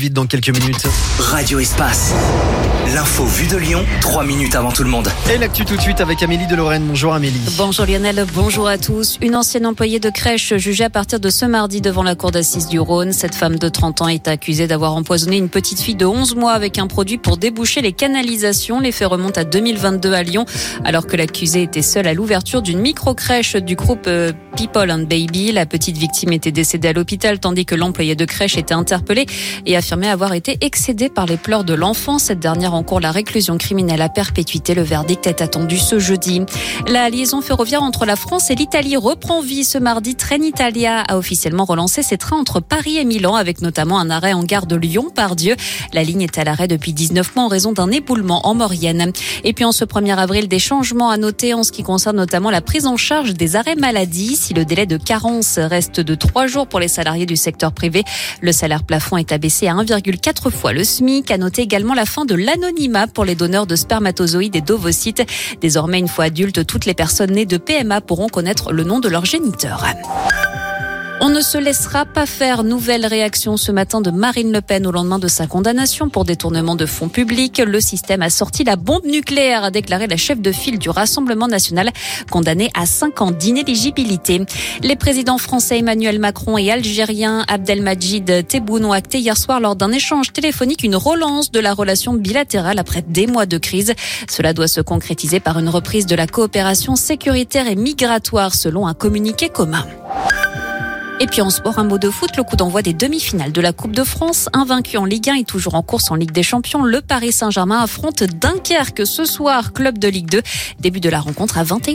vite dans quelques minutes. Radio Espace. L'info vue de Lyon, 3 minutes avant tout le monde. Et l'actu tout de suite avec Amélie de Lorraine. Bonjour Amélie. Bonjour Lionel, bonjour à tous. Une ancienne employée de crèche jugée à partir de ce mardi devant la cour d'assises du Rhône. Cette femme de 30 ans est accusée d'avoir empoisonné une petite fille de 11 mois avec un produit pour déboucher les canalisations. Les faits remontent à 2022 à Lyon, alors que l'accusée était seule à l'ouverture d'une micro-crèche du groupe People and Baby. La petite victime était décédée à l'hôpital, tandis que l'employé de crèche était interpellé et affirmait avoir été excédé par les pleurs de l'enfant. Cette dernière encourt la réclusion criminelle à perpétuité. Le verdict est attendu ce jeudi. La liaison ferroviaire entre la France et l'Italie reprend vie ce mardi. Trenitalia a officiellement relancé ses trains entre Paris et Milan, avec notamment un arrêt en gare de Lyon-Pardieu. La ligne est à l'arrêt depuis 19 mois en raison d'un éboulement en Maurienne. Et puis en ce 1er avril, des changements à noter en ce qui concerne notamment la prise en charge des arrêts maladie. Si le délai de carence reste de 3 jours pour les salariés du secteur privé, le salaire plafond est abaissé à 1,4 fois le SMIC. À noter également la fin de l'anonymat pour les donneurs de spermatozoïdes et d'ovocytes. Désormais, une fois adultes, toutes les personnes nées de PMA pourront connaître le nom de leur géniteur. On ne se laissera pas faire. Nouvelle réaction ce matin de Marine Le Pen au lendemain de sa condamnation pour détournement de fonds publics. Le système a sorti la bombe nucléaire, a déclaré la chef de file du Rassemblement national, condamnée à 5 ans d'inéligibilité. Les présidents français Emmanuel Macron et algérien Abdelmajid Tebboune ont acté hier soir lors d'un échange téléphonique une relance de la relation bilatérale après des mois de crise. Cela doit se concrétiser par une reprise de la coopération sécuritaire et migratoire selon un communiqué commun. Et puis en sport, un mot de foot, le coup d'envoi des demi-finales de la Coupe de France. Invaincu en Ligue 1 et toujours en course en Ligue des Champions, le Paris Saint-Germain affronte Dunkerque ce soir, club de Ligue 2. Début de la rencontre à 21h.